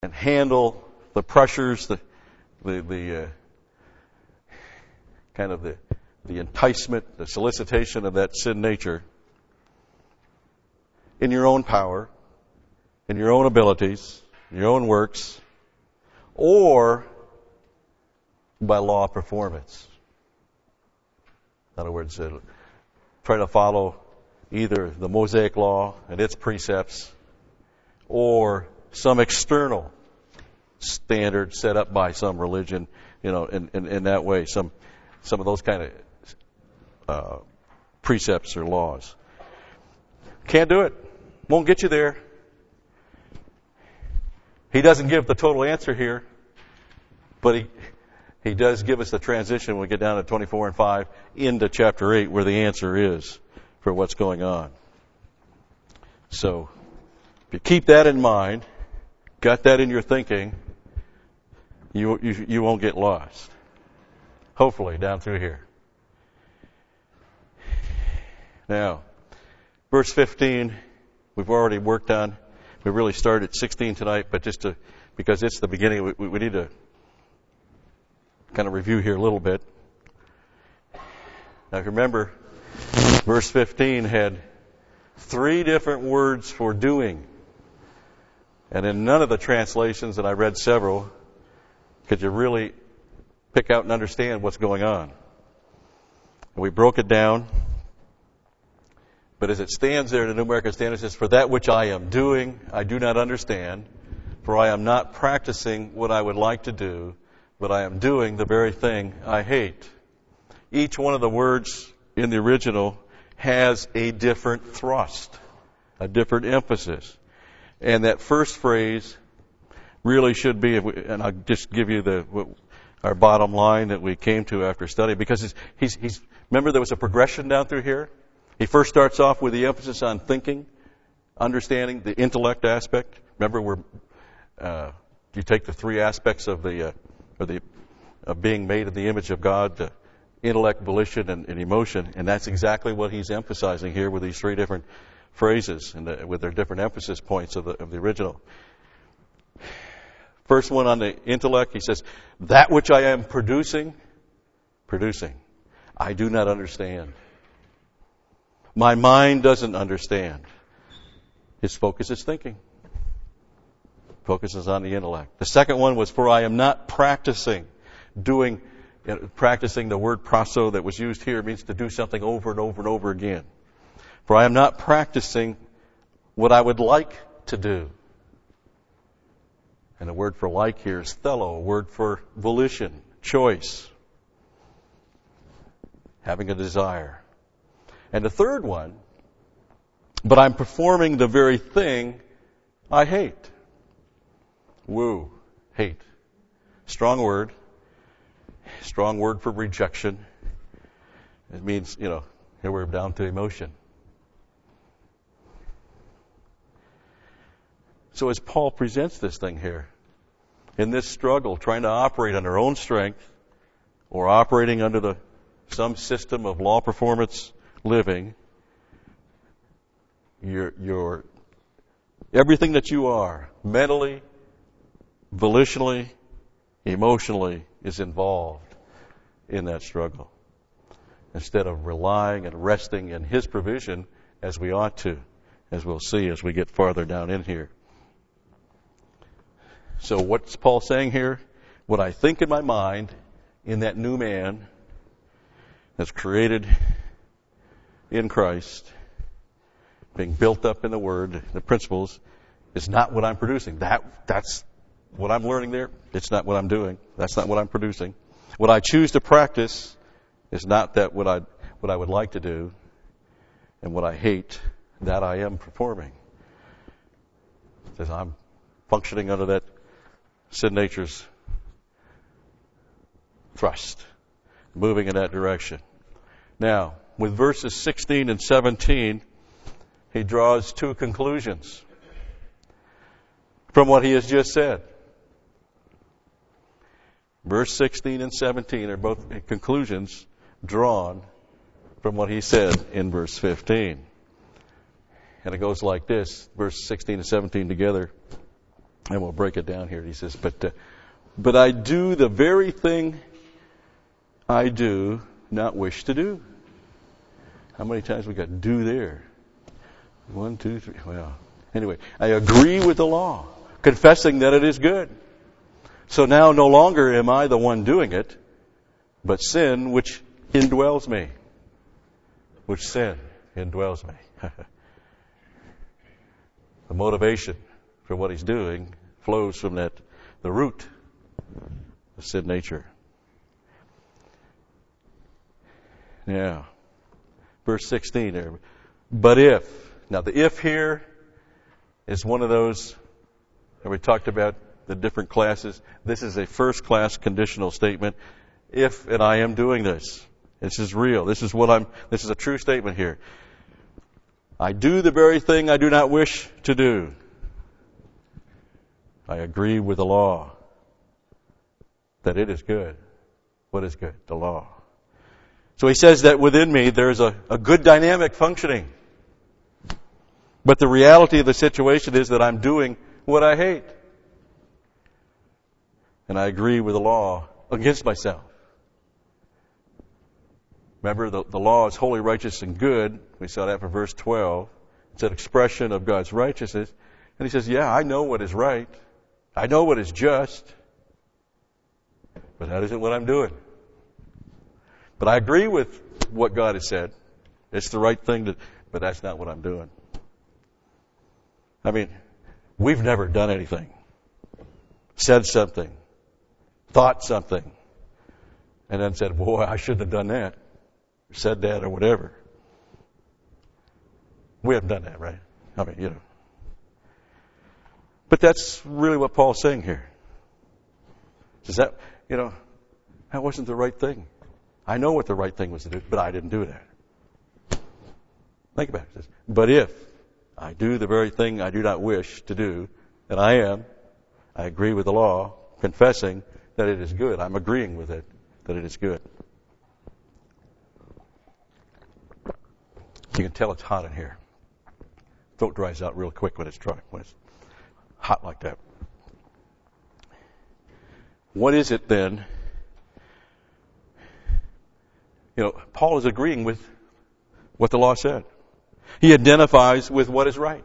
and handle the pressures, the kind of the enticement, the solicitation of that sin nature in your own power, in your own abilities, in your own works, or by law of performance. In other words, try to follow either the Mosaic law and its precepts or some external standard set up by some religion, in that way, some of those kind of precepts or laws. Can't do it. Won't get you there. He doesn't give the total answer here, but he does give us the transition when we get down to 24 and 5 into chapter 8 where the answer is for what's going on. So, if you keep that in mind, got that in your thinking, you won't get lost. Hopefully, down through here. Now, verse 15, we've already worked on. We really started 16 tonight, but because it's the beginning, we need to kind of review here a little bit. Now, if you remember, verse 15 had 3 different words for doing. And in none of the translations, and I read several, could you really pick out and understand what's going on. And we broke it down. But as it stands there in the New American Standard, it says, "For that which I am doing, I do not understand. For I am not practicing what I would like to do, but I am doing the very thing I hate." Each one of the words in the original has a different thrust, a different emphasis. And that first phrase really should be, and I'll just give you our bottom line that we came to after study, because remember there was a progression down through here? He first starts off with the emphasis on thinking, understanding, the intellect aspect. Remember, you take the 3 aspects of being made in the image of God, the intellect, volition, and emotion, and that's exactly what he's emphasizing here with these 3 different phrases and with their different emphasis points of the original. First one on the intellect, he says, "That which I am producing, I do not understand. My mind doesn't understand." His focus is thinking. Focuses on the intellect. The second one was, "For I am not practicing." Practicing, the word praso that was used here means to do something over and over and over again. "For I am not practicing what I would like to do." And the word for like here is thelo, a word for volition, choice, having a desire. And the third one, "But I'm performing the very thing I hate." Woo, hate. Strong word for rejection. It means, here we're down to emotion. So as Paul presents this thing here, in this struggle, trying to operate on our own strength or operating under some system of law performance living, your everything that you are, mentally, volitionally, emotionally, is involved in that struggle. Instead of relying and resting in his provision as we ought to, as we'll see as we get farther down in here. So what's Paul saying here? What I think in my mind, in that new man that's created in Christ, being built up in the Word, the principles, is not what I'm producing. That's what I'm learning there. It's not what I'm doing. That's not what I'm producing. What I choose to practice is not that what I would like to do, and what I hate, that I am performing. It says I'm functioning under that sin nature's thrust, moving in that direction. Now, with verses 16 and 17, he draws 2 conclusions from what he has just said. Verse 16 and 17 are both conclusions drawn from what he said in verse 15. And it goes like this, verse 16 and 17 together. And we'll break it down here. He says, but I do the very thing I do not wish to do. How many times we got do there? 1, 2, 3. Well, anyway, I agree with the law, confessing that it is good. So now no longer am I the one doing it, but sin which indwells me. Which sin indwells me. The motivation for what he's doing flows from the root of sin nature. Yeah. Verse 16 there. But if. Now the if here is one of those that we talked about, the different classes. This is a first class conditional statement. If and I am doing this. This is real. This is a true statement here. I do the very thing I do not wish to do. I agree with the law that it is good. What is good? The law. So he says that within me there's a good dynamic functioning. But the reality of the situation is that I'm doing what I hate. And I agree with the law against myself. Remember, the law is holy, righteous, and good. We saw that from verse 12. It's an expression of God's righteousness. And he says, yeah, I know what is right. I know what is just. But that isn't what I'm doing. But I agree with what God has said. It's the right thing, but that's not what I'm doing. I mean, we've never done anything, said something, thought something, and then said, boy, I shouldn't have done that, or said that, or whatever. We haven't done that, right? I mean, But that's really what Paul's saying here. Is that, that wasn't the right thing. I know what the right thing was to do, but I didn't do that. Think about it. But if I do the very thing I do not wish to do, and I agree with the law, confessing that it is good. I'm agreeing with it, that it is good. You can tell it's hot in here. Throat dries out real quick when it's hot like that. What is it then? Paul is agreeing with what the law said. He identifies with what is right.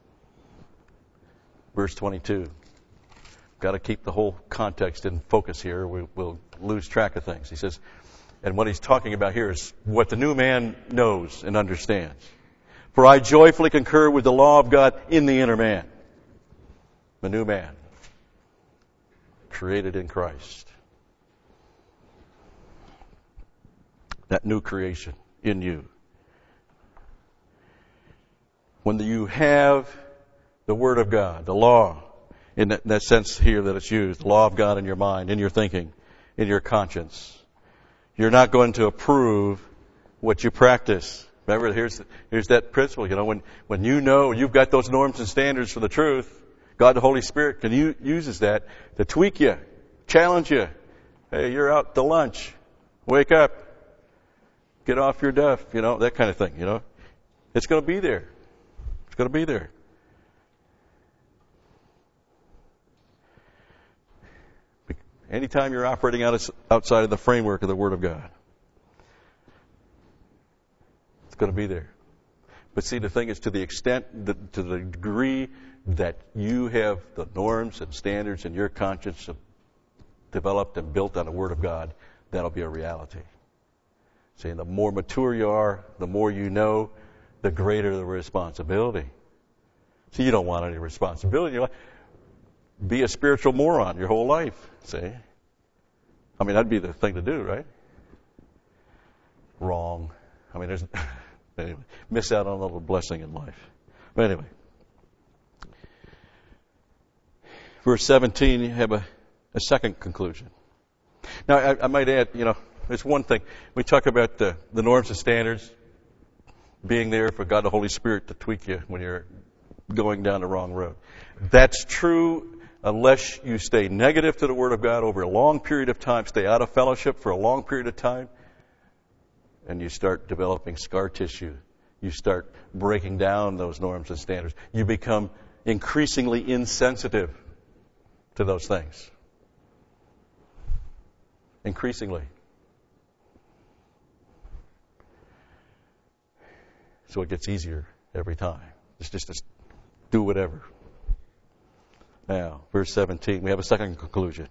Verse 22. Got to keep the whole context in focus here. We'll lose track of things. He says, and what he's talking about here is what the new man knows and understands. For I joyfully concur with the law of God in the inner man. The new man. Created in Christ. That new creation in you. When you have the Word of God, the law, in that sense here that it's used, the law of God in your mind, in your thinking, in your conscience, you're not going to approve what you practice. Remember, here's that principle. When you've got those norms and standards for the truth, God the Holy Spirit uses that to tweak you, challenge you. Hey, you're out to lunch. Wake up. Get off your duff. That kind of thing. It's going to be there. It's going to be there. Anytime you're operating outside of the framework of the Word of God, it's going to be there. But see, the thing is, to the degree that you have the norms and standards in your conscience developed and built on the Word of God, that'll be a reality. See, the more mature you are, the more you know, the greater the responsibility. See, you don't want any responsibility. Be a spiritual moron your whole life. See? I mean, that'd be the thing to do, right? Wrong. I mean, anyway, miss out on a little blessing in life. But anyway. Verse 17, you have a second conclusion. Now, I might add, it's one thing. We talk about the norms and standards being there for God the Holy Spirit to tweak you when you're going down the wrong road. That's true unless you stay negative to the Word of God over a long period of time, stay out of fellowship for a long period of time, and you start developing scar tissue. You start breaking down those norms and standards. You become increasingly insensitive to those things. Increasingly. So it gets easier every time. It's just do whatever. Now, verse 17, we have a second conclusion.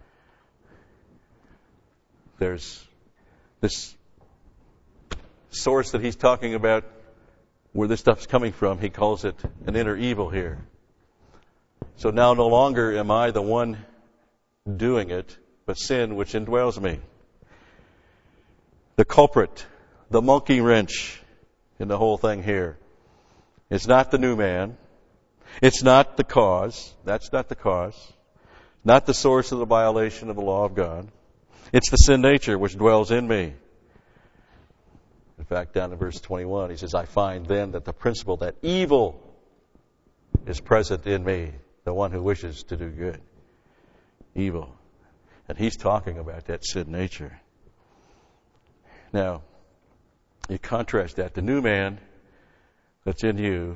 There's this source that he's talking about where this stuff's coming from. He calls it an inner evil here. So now no longer am I the one doing it, but sin which indwells me. The culprit, the monkey wrench in the whole thing here. It's not the new man. It's not the cause. That's not the cause. Not the source of the violation of the law of God. It's the sin nature which dwells in me. In fact, down in verse 21, he says, I find then that the principle that evil is present in me, the one who wishes to do good. Evil. And he's talking about that sin nature. Now, you contrast that. The new man that's in you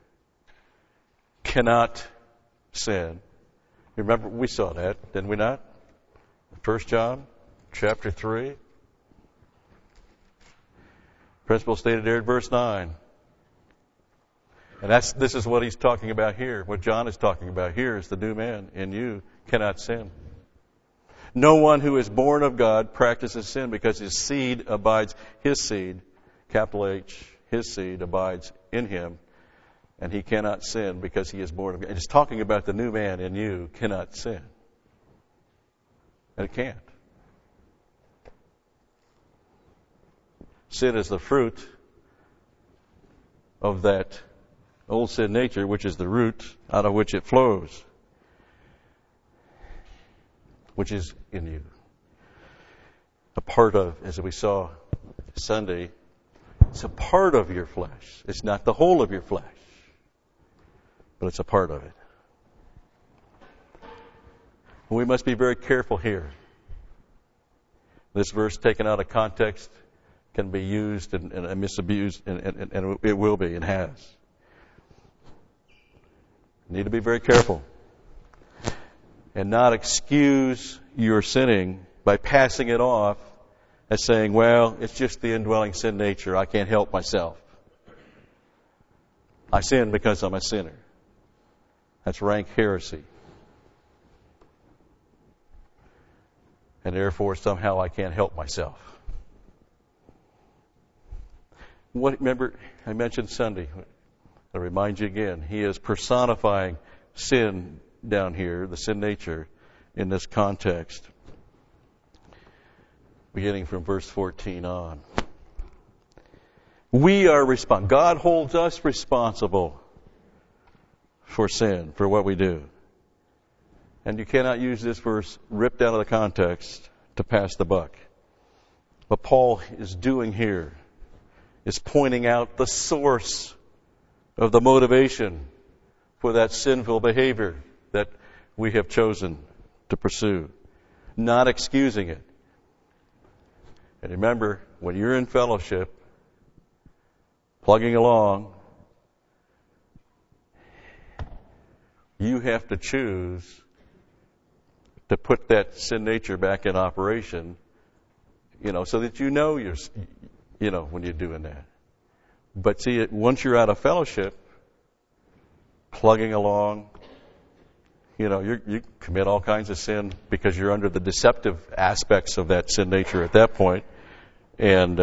cannot sin. Remember, we saw that, didn't we not? 1 John chapter 3. Principle stated there in verse 9. And this is what he's talking about here. What John is talking about here is the new man in you cannot sin. No one who is born of God practices sin because his seed, capital H, his seed abides in him, and he cannot sin because he is born of God. It's talking about the new man in you cannot sin. And it can't. Sin is the fruit of that old sin nature, which is the root out of which it flows, which is in you. A part of, as we saw Sunday, it's a part of your flesh. It's not the whole of your flesh, but it's a part of it. We must be very careful here. This verse taken out of context can be used and misused, and it will be and has. You need to be very careful and not excuse your sinning by passing it off as saying, well, it's just the indwelling sin nature. I can't help myself. I sin because I'm a sinner. That's rank heresy. And therefore, somehow I can't help myself. Remember, I mentioned Sunday. I'll remind you again. He is personifying sin down here, the sin nature, in this context. Beginning from verse 14 on. We are responsible. God holds us responsible for sin, for what we do. And you cannot use this verse ripped out of the context to pass the buck. What Paul is doing here is pointing out the source of the motivation for that sinful behavior that we have chosen to pursue, not excusing it. And remember, when you're in fellowship, plugging along, you have to choose to put that sin nature back in operation, so that when you're doing that. But see, once you're out of fellowship, plugging along, you commit all kinds of sin because you're under the deceptive aspects of that sin nature at that point. And,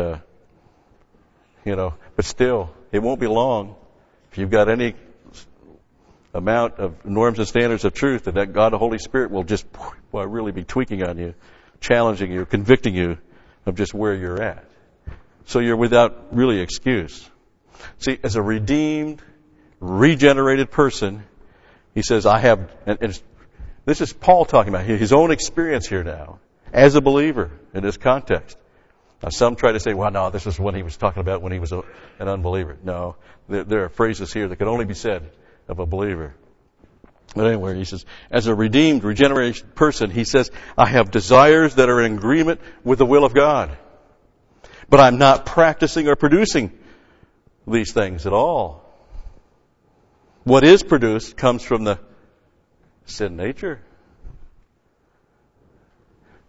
but still, it won't be long if you've got any amount of norms and standards of truth that God, the Holy Spirit, will just really be tweaking on you, challenging you, convicting you of just where you're at. So you're without really excuse. See, as a redeemed, regenerated person, he says, I have, and this is Paul talking about his own experience here now, as a believer in this context. Now, some try to say, well, no, this is what he was talking about when he was an unbeliever. No, there are phrases here that can only be said of a believer. But anyway, he says, as a redeemed, regenerated person, he says, I have desires that are in agreement with the will of God. But I'm not practicing or producing these things at all. What is produced comes from the sin nature.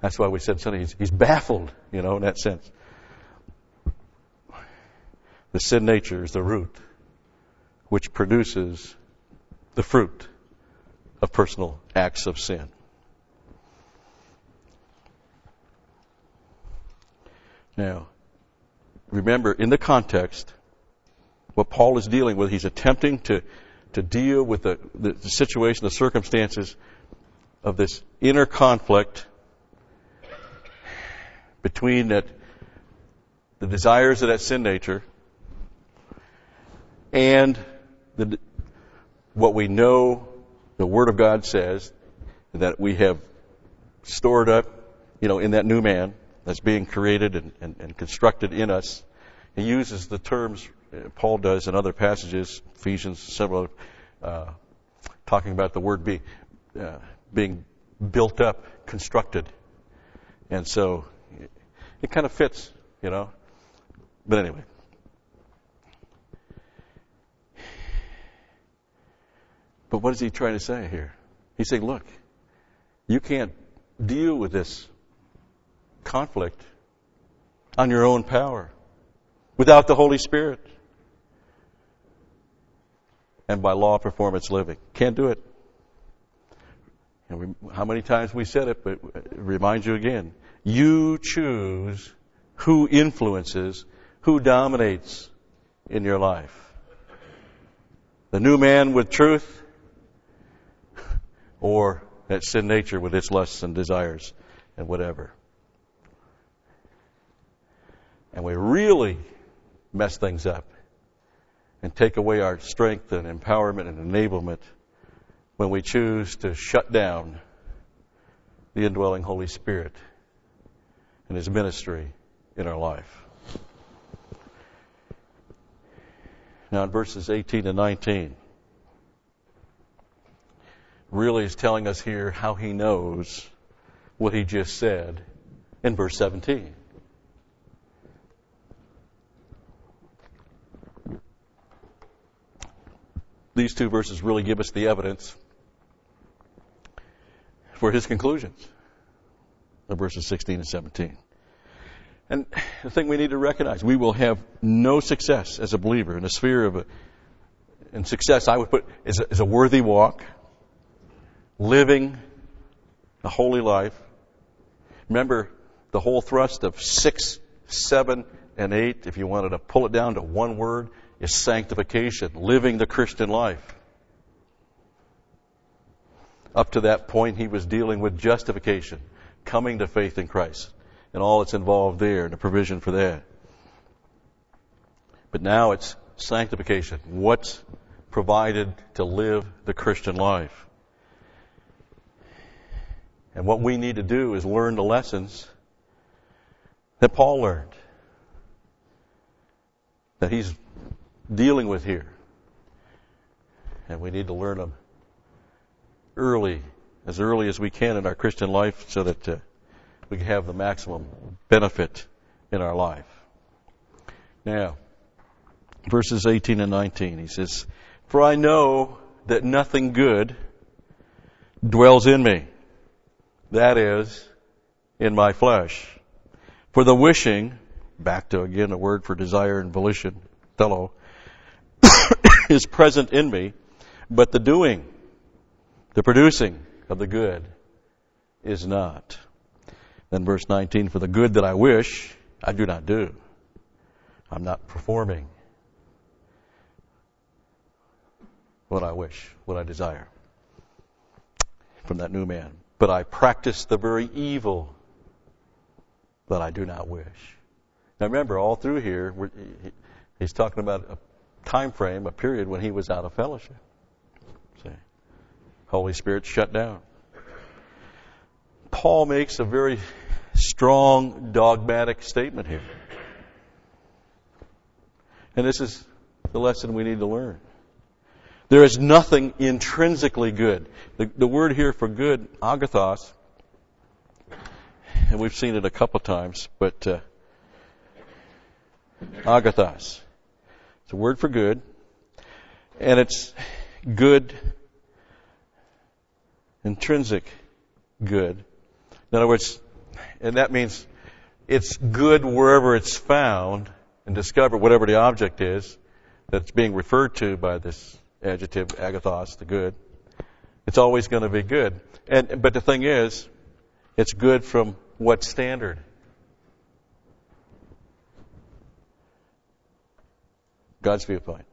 That's why we said Sunday, he's baffled, in that sense. The sin nature is the root, which produces the fruit of personal acts of sin. Now, remember, in the context, what Paul is dealing with, he's attempting to deal with the situation, the circumstances of this inner conflict between the desires of that sin nature and what we know the Word of God says that we have stored up, in that new man that's being created and constructed in us. He uses the terms Paul does in other passages, Ephesians, several, talking about the word being built up, constructed. And so it kind of fits, But anyway. But what is he trying to say here? He's saying, look, you can't deal with this conflict on your own power without the Holy Spirit and by law of performance living. Can't do it. How many times we said it, but it reminds you again. You choose who influences, who dominates in your life. The new man with truth, or that sin nature with its lusts and desires and whatever. And we really mess things up and take away our strength and empowerment and enablement when we choose to shut down the indwelling Holy Spirit and His ministry in our life. Now in verses 18 and 19, really is telling us here how he knows what he just said in verse 17. These two verses really give us the evidence for his conclusions of verses 16 and 17. And the thing we need to recognize, we will have no success as a believer in the sphere of and success I would put is a worthy walk, living a holy life. Remember, the whole thrust of 6, 7, and 8, if you wanted to pull it down to one word, is sanctification, living the Christian life. Up to that point, he was dealing with justification, coming to faith in Christ, and all that's involved there, and the provision for that. But now it's sanctification, what's provided to live the Christian life. And what we need to do is learn the lessons that Paul learned, that he's dealing with here. And we need to learn them as early as we can in our Christian life so that we can have the maximum benefit in our life. Now, verses 18 and 19, he says, "For I know that nothing good dwells in me, that is, in my flesh. For the wishing," back to again a word for desire and volition, fellow, "is present in me, but the doing, the producing of the good is not." Then verse 19, "For the good that I wish, I do not do." I'm not performing what I wish, what I desire from that new man. "But I practice the very evil that I do not wish." Now remember, all through here, he's talking about a time frame, a period when he was out of fellowship. See? Holy Spirit shut down. Paul makes a very strong dogmatic statement here. And this is the lesson we need to learn. There is nothing intrinsically good. The word here for good, agathos, and we've seen it a couple times, but agathos. It's a word for good, and it's good, intrinsic good. In other words, And that means it's good wherever it's found and discovered, whatever the object is that's being referred to by this adjective, agathos, the good. It's always going to be good. But the thing is, it's good from what standard? God's viewpoint.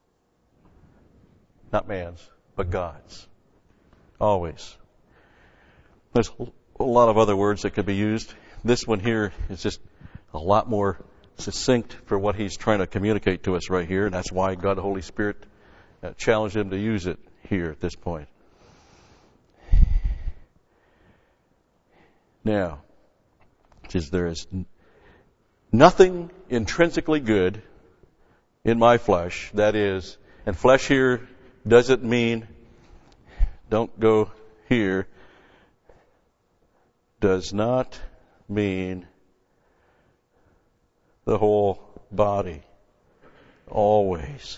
Not man's, but God's. Always. There's a lot of other words that could be used. This one here is just a lot more succinct for what he's trying to communicate to us right here, and that's why God the Holy Spirit challenged him to use it here at this point. Now, there is nothing intrinsically good in my flesh, that is, and flesh here doesn't mean, don't go here, does not mean the whole body. Always.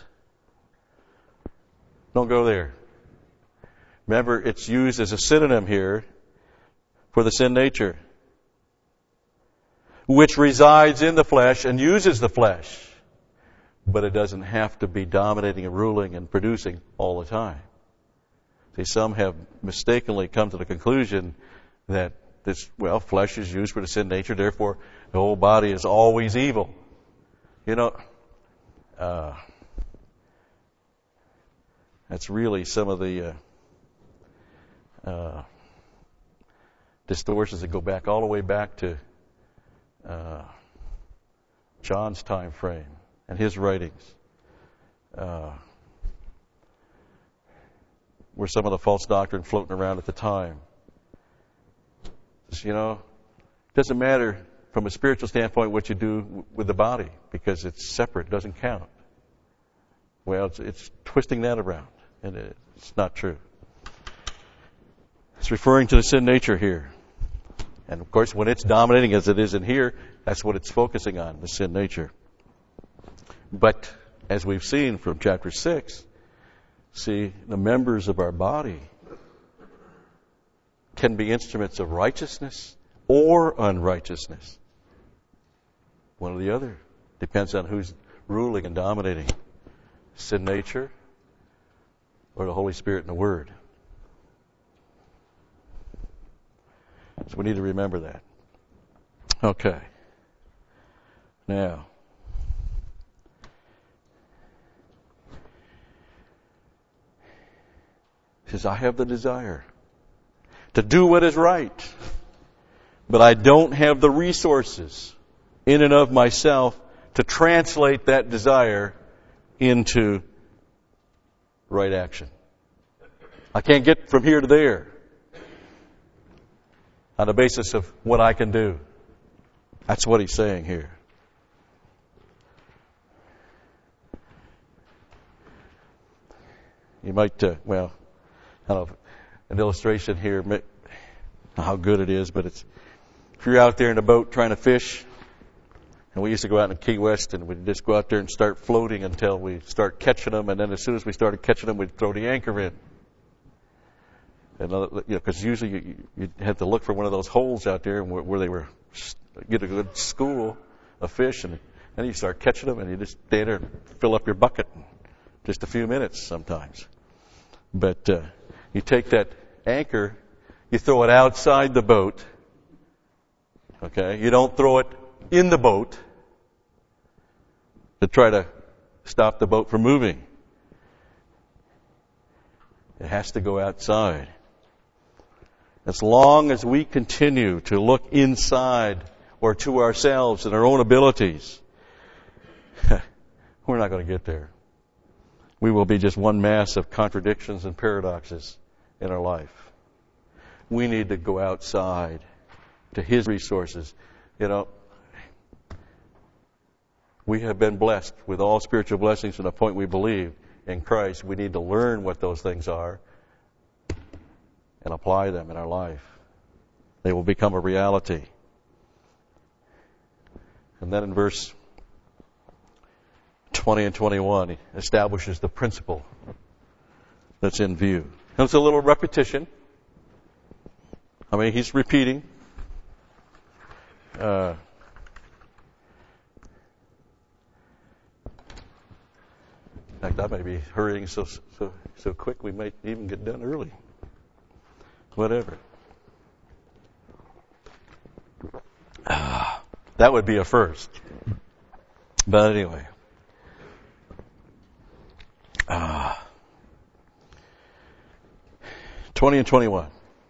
Don't go there. Remember, it's used as a synonym here for the sin nature, which resides in the flesh and uses the flesh. But it doesn't have to be dominating and ruling and producing all the time. See, some have mistakenly come to the conclusion that flesh is used for the sin nature, therefore the whole body is always evil. That's really some of the distortions that go back all the way back to John's time frame and his writings, were some of the false doctrine floating around at the time. It doesn't matter from a spiritual standpoint what you do with the body because it's separate, doesn't count. Well, it's twisting that around, and it's not true. It's referring to the sin nature here. And of course, when it's dominating as it is in here, that's what it's focusing on, the sin nature. But as we've seen from chapter 6, see, the members of our body can be instruments of righteousness or unrighteousness. One or the other. Depends on who's ruling and dominating. Sin nature or the Holy Spirit and the Word. So we need to remember that. Okay. Now, he says, I have the desire to do what is right, but I don't have the resources in and of myself to translate that desire into right action. I can't get from here to there on the basis of what I can do. That's what he's saying here. You might, I don't know, an illustration here, how good it is, but it's, if you're out there in a boat trying to fish, and we used to go out in Key West and we'd just go out there and start floating until we start catching them, and then as soon as we started catching them, we'd throw the anchor in. And, because usually you had to look for one of those holes out there where they were, get a good school of fish, and then you start catching them, and you just stay there and fill up your bucket in just a few minutes sometimes. But you take that anchor, you throw it outside the boat. Okay? You don't throw it in the boat to try to stop the boat from moving. It has to go outside. As long as we continue to look inside or to ourselves and our own abilities, we're not going to get there. We will be just one mass of contradictions and paradoxes in our life. We need to go outside to His resources. We have been blessed with all spiritual blessings to the point we believe in Christ. We need to learn what those things are and apply them in our life. They will become a reality. And then in verse 20 and 21, he establishes the principle that's in view. And it's a little repetition. He's repeating In fact, I may be hurrying so quick we might even get done early. Whatever. That would be a first. But anyway. 20 and 21.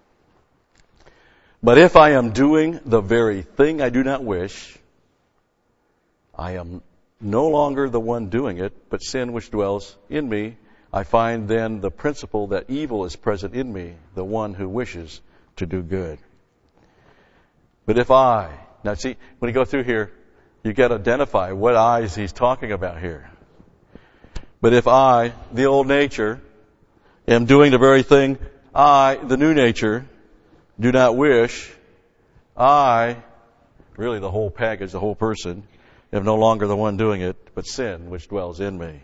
But if I am doing the very thing I do not wish, I am no longer the one doing it, but sin which dwells in me. I find then the principle that evil is present in me, the one who wishes to do good. But if now see, when you go through here, you got to identify what eyes he's talking about here. But if I, the old nature, am doing the very thing I, the new nature, do not wish, I, really the whole package, the whole person, am no longer the one doing it, but sin which dwells in me.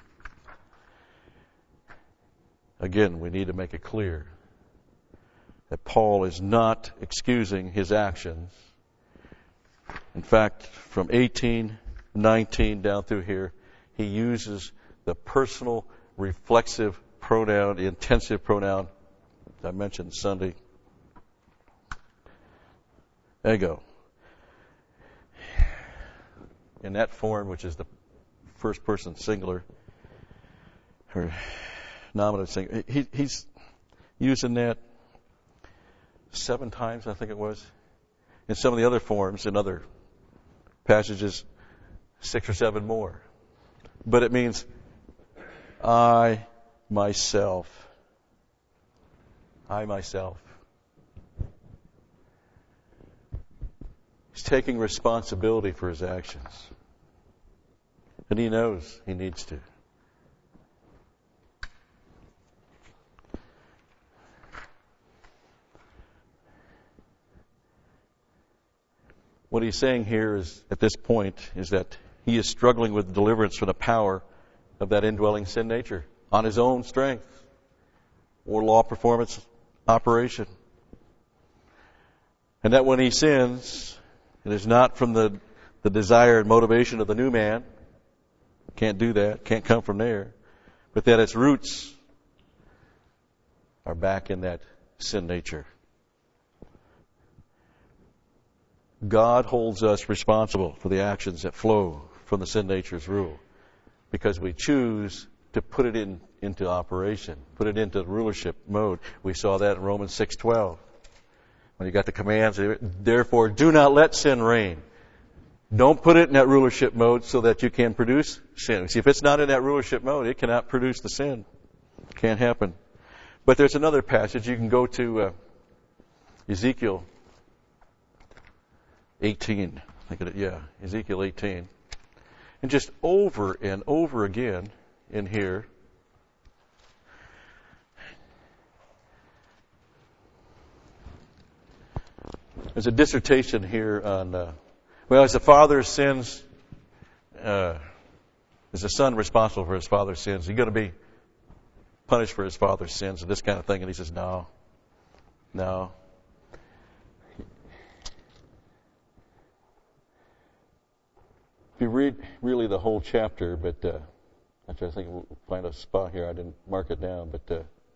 Again, we need to make it clear that Paul is not excusing his actions. In fact, from 18, 19 down through here, he uses the personal reflexive pronoun, the intensive pronoun I mentioned Sunday. Ego. In that form, which is the first person singular, or nominative singular, he's using that 7 times, I think it was. In some of the other forms, in other passages, 6 or 7 more. But it means I, myself. I, myself. He's taking responsibility for his actions. And he knows he needs to. What he's saying here is, at this point, is that he is struggling with deliverance from the power of that indwelling sin nature on his own strength or law performance operation. And that when he sins, it is not from the desire and motivation of the new man. Can't do that. Can't come from there. But that its roots are back in that sin nature. God holds us responsible for the actions that flow from the sin nature's rule because we choose to put it into operation, put it into rulership mode. We saw that in Romans 6:12. When you got the commands, therefore do not let sin reign. Don't put it in that rulership mode so that you can produce sin. See, if it's not in that rulership mode, it cannot produce the sin. Can't happen. But there's another passage. You can go to Ezekiel 18. Ezekiel 18. And just over and over again in here, there's a dissertation here on, as the father sins, is the son responsible for his father's sins? Is he going to be punished for his father's sins and this kind of thing? And he says, no. If you read really the whole chapter, but actually I think we'll find a spot here. I didn't mark it down, but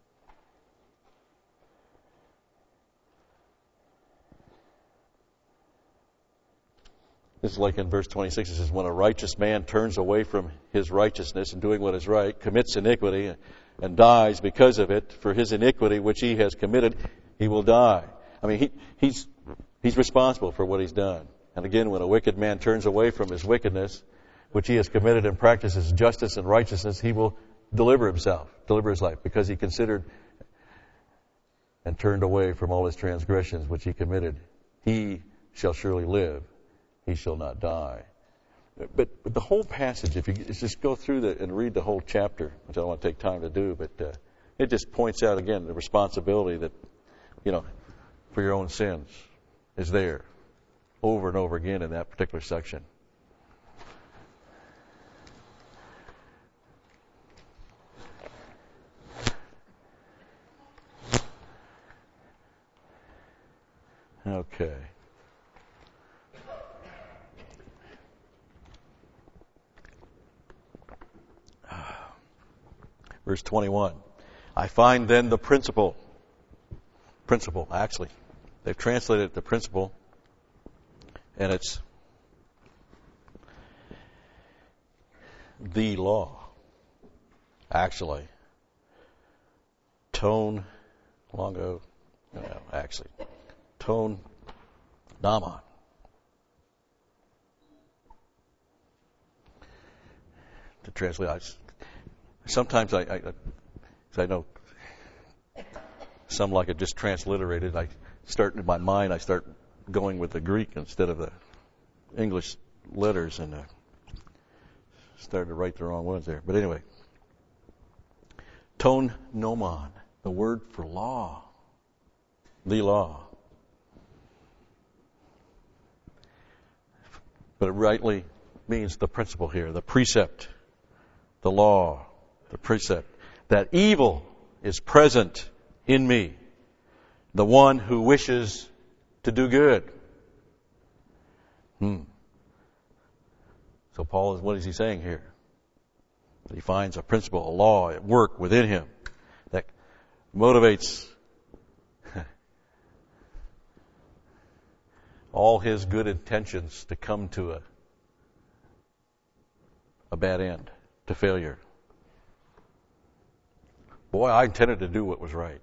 this is like in verse 26. It says, when a righteous man turns away from his righteousness and doing what is right, commits iniquity and dies because of it, for his iniquity which he has committed, he will die. I mean, he's responsible for what he's done. And again, when a wicked man turns away from his wickedness, which he has committed and practices justice and righteousness, he will deliver his life, because he considered and turned away from all his transgressions which he committed. He shall surely live. He shall not die. But the whole passage, if you just go through and read the whole chapter, which I don't want to take time to do, but it just points out again the responsibility that, for your own sins is there over and over again in that particular section. Okay. Verse 21. I find then the principle, actually. They've translated it the principle, and it's the law. Actually. Tone Longo, no, actually. Tone Naman. To translate, sometimes I know some like it just transliterated. I start in my mind. I start going with the Greek instead of the English letters, and started to write the wrong ones there. But anyway, Tone Noman, the word for law, the law. But it rightly means the principle here, the precept, the law, the precept, that evil is present in me, the one who wishes to do good. So Paul, what is he saying here? That he finds a principle, a law at work within him that motivates all his good intentions to come to a bad end, to failure. Boy, I intended to do what was right.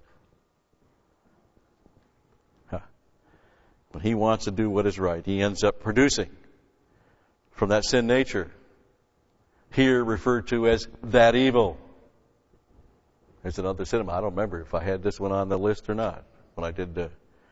When he wants to do what is right, he ends up producing from that sin nature, here referred to as that evil. There's another cinema. I don't remember if I had this one on the list or not when I did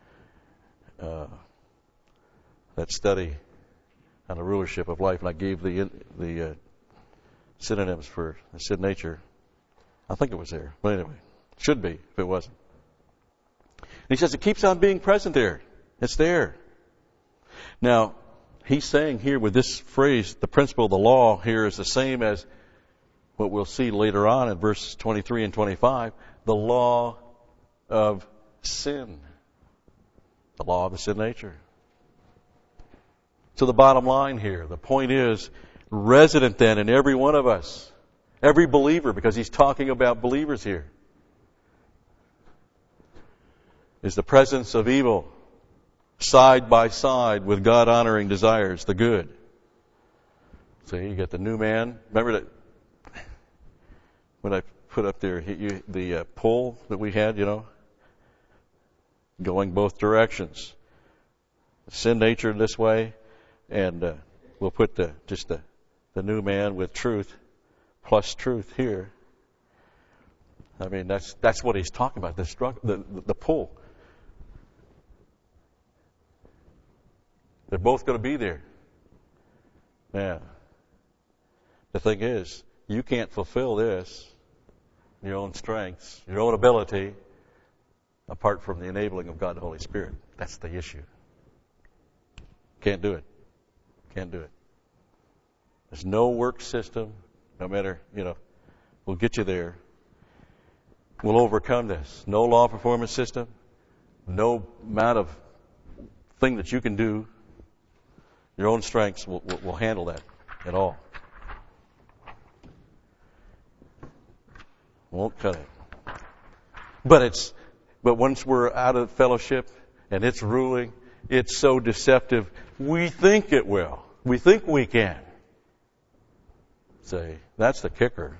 that study on the rulership of life, and I gave the synonyms for the sin nature. I think it was there. But anyway, should be if it wasn't. And he says it keeps on being present there. It's there. Now, he's saying here with this phrase, the principle of the law here is the same as what we'll see later on in verses 23 and 25, the law of sin. The law of the sin nature. So the bottom line here, the point is, resident then in every one of us, every believer, because he's talking about believers here, is the presence of evil side by side with God-honoring desires, the good. So you get the new man. Remember that when I put up there the pull that we had, going both directions. Sin nature this way, and we'll put the new man with truth plus truth here. I mean, that's what he's talking about. The pull. They're both going to be there. Now, the thing is, you can't fulfill this, your own strengths, your own ability, apart from the enabling of God the Holy Spirit. That's the issue. Can't do it. Can't do it. There's no work system, no matter, we'll get you there. We'll overcome this. No law performance system, no amount of thing that you can do. Your own strengths will handle that at all. Won't cut it. But once we're out of fellowship and it's ruling, it's so deceptive. We think it will. We think we can. Say, that's the kicker.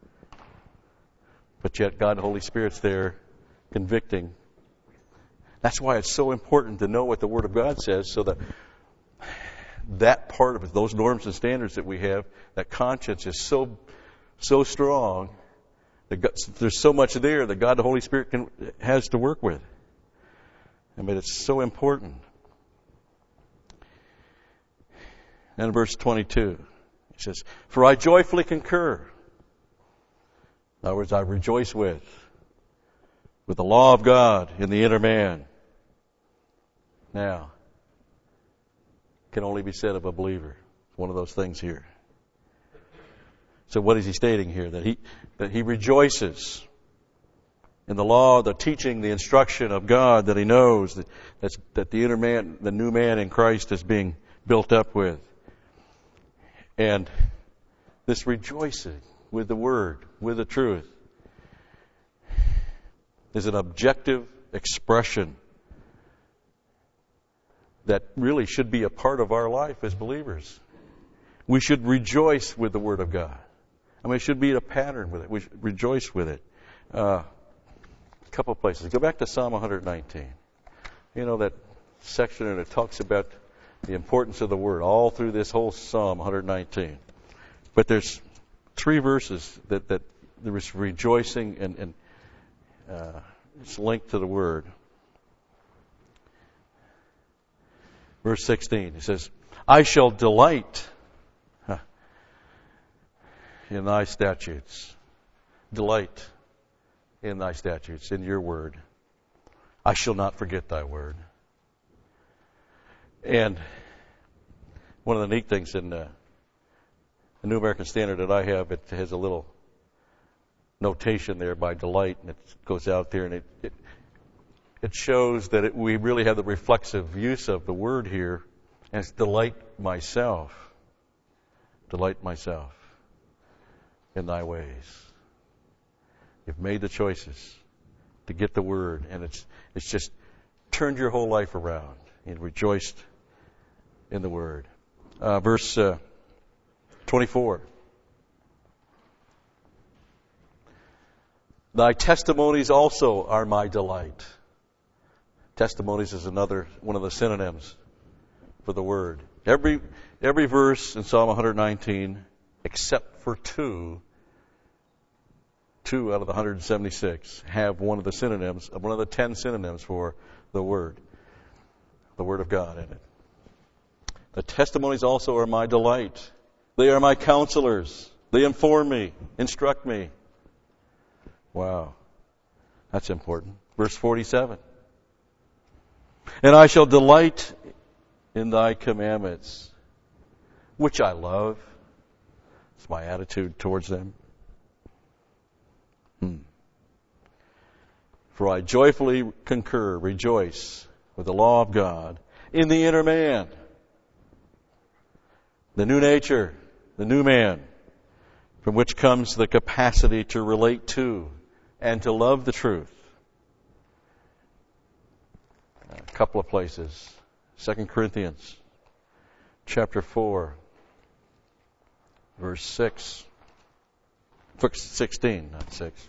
But yet God the Holy Spirit's there convicting. That's why it's so important to know what the Word of God says, so that part of it, those norms and standards that we have, that conscience is so strong, there's so much there that God the Holy Spirit has to work with. I mean, it's so important. And in verse 22, he says, "For I joyfully concur." In other words, I rejoice with the law of God in the inner man. Now, can only be said of a believer. It's one of those things here. So what is he stating here? That he rejoices in the law, the teaching, the instruction of God that he knows that the inner man, the new man in Christ is being built up with. And this rejoicing with the Word, with the truth, is an objective expression that really should be a part of our life as believers. We should rejoice with the Word of God. I mean, it should be a pattern with it. We should rejoice with it. A couple of places. Go back to Psalm 119. You know that section and it talks about the importance of the Word all through this whole Psalm 119. But there's 3 verses that there is rejoicing and it's linked to the Word. Verse 16, it says, I shall delight in thy statutes. Delight in thy statutes, in your word. I shall not forget thy word. And one of the neat things in the New American Standard that I have, it has a little notation there by delight, and it goes out there, and it shows that we really have the reflexive use of the word here, and it's delight myself. Delight myself in thy ways. You've made the choices to get the word, and it's just turned your whole life around. You rejoiced in the word. Verse 24. Thy testimonies also are my delight. Testimonies is another one of the synonyms for the word. Every verse in Psalm 119, except for two out of the 176 have one of the synonyms, one of the 10 synonyms for the word of God in it. The testimonies also are my delight. They are my counselors. They inform me, instruct me. Wow, that's important. Verse 47. And I shall delight in thy commandments, which I love. It's my attitude towards them. For I joyfully rejoice with the law of God in the inner man, the new nature, the new man, from which comes the capacity to relate to and to love the truth. A couple of places. 2 Corinthians chapter 4, verse 6. Verse 16, not 6.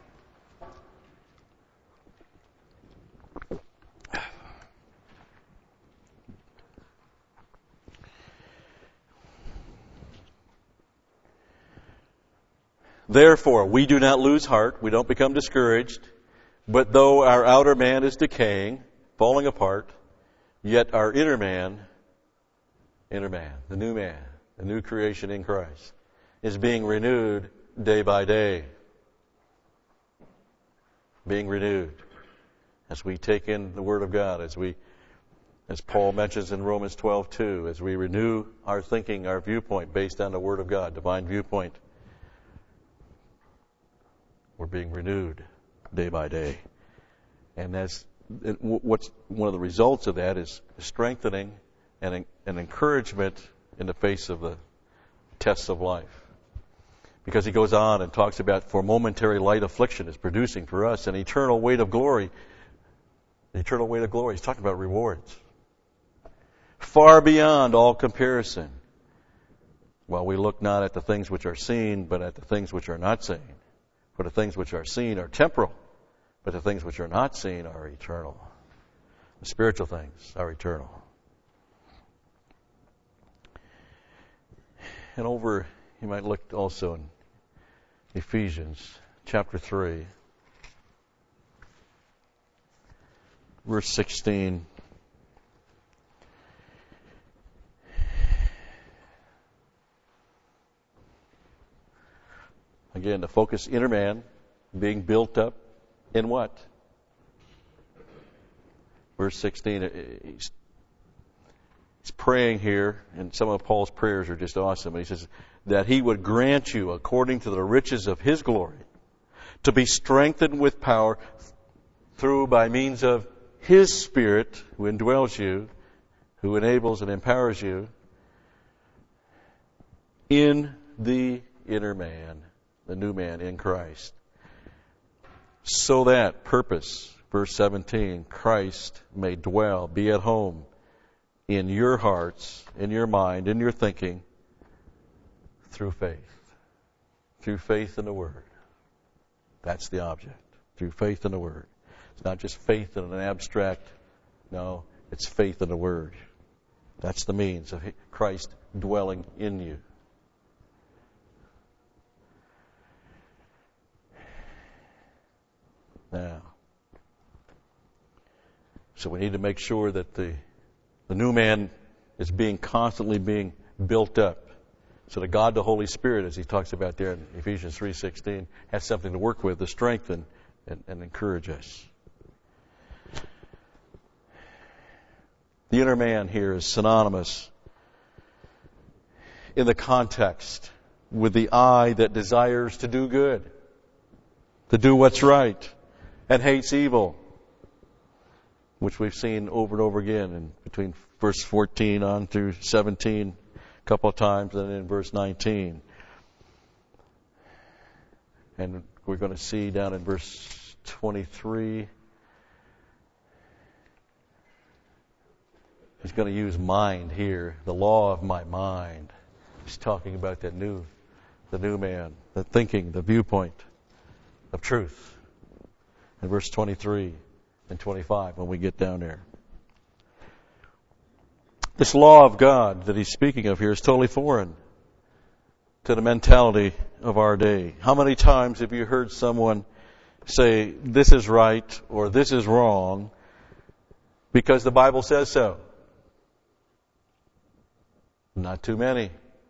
Therefore, we do not lose heart, we don't become discouraged, but though our outer man is decaying, falling apart, yet our inner man, the new man, the new creation in Christ, is being renewed day by day. Being renewed as we take in the Word of God, as Paul mentions in Romans 12:2, as we renew our thinking, our viewpoint based on the Word of God, divine viewpoint. We're being renewed day by day. And what's one of the results of that is strengthening and an encouragement in the face of the tests of life. Because he goes on and talks about for momentary light affliction is producing for us an eternal weight of glory. The eternal weight of glory. He's talking about rewards. Far beyond all comparison. While we look not at the things which are seen, but at the things which are not seen. For the things which are seen are temporal, but the things which are not seen are eternal. The spiritual things are eternal. And over, you might look also in Ephesians chapter 3, verse 16. Again, the focus, inner man, being built up in what? Verse 16, he's praying here, and some of Paul's prayers are just awesome. He says, that he would grant you, according to the riches of his glory, to be strengthened with power through by means of his Spirit, who indwells you, who enables and empowers you, in the inner man, the new man in Christ. So that purpose, verse 17, Christ may dwell, be at home in your hearts, in your mind, in your thinking, through faith. Through faith in the Word. That's the object. Through faith in the Word. It's not just faith in an abstract. No, it's faith in the Word. That's the means of Christ dwelling in you. Now, so we need to make sure that the new man is constantly being built up. So that God, the Holy Spirit, as he talks about there in Ephesians 3:16, has something to work with to strengthen and encourage us. The inner man here is synonymous in the context with the I that desires to do good, to do what's right, and hates evil, which we've seen over and over again in between verse 14 on through 17 a couple of times, and in verse 19. And we're going to see down in verse 23, he's going to use mind here, the law of my mind. He's talking about the new man, the thinking, the viewpoint of truth. In verse 23 and 25, when we get down there. This law of God that he's speaking of here is totally foreign to the mentality of our day. How many times have you heard someone say, this is right or this is wrong because the Bible says so? Not too many.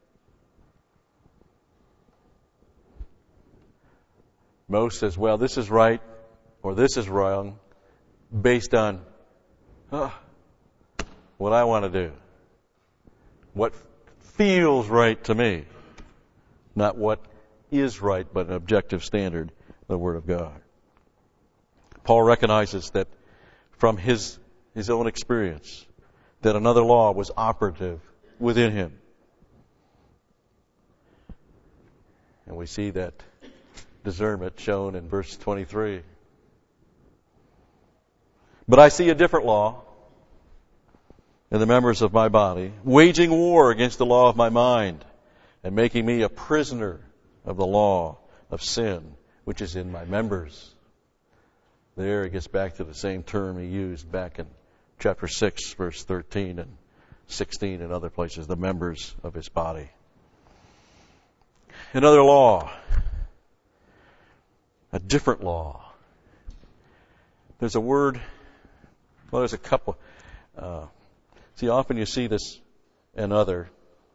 Most says, well, this is right or this is wrong based on what I want to do. What feels right to me. Not what is right, but an objective standard, the Word of God. Paul recognizes that from his own experience, that another law was operative within him. And we see that discernment shown in verse 23. But I see a different law in the members of my body, waging war against the law of my mind, and making me a prisoner of the law of sin, which is in my members. There he gets back to the same term he used back in chapter 6, verse 13 and 16 and other places, the members of his body. Another law, a different law. There's a word, well, there's a couple. See, often you see this another.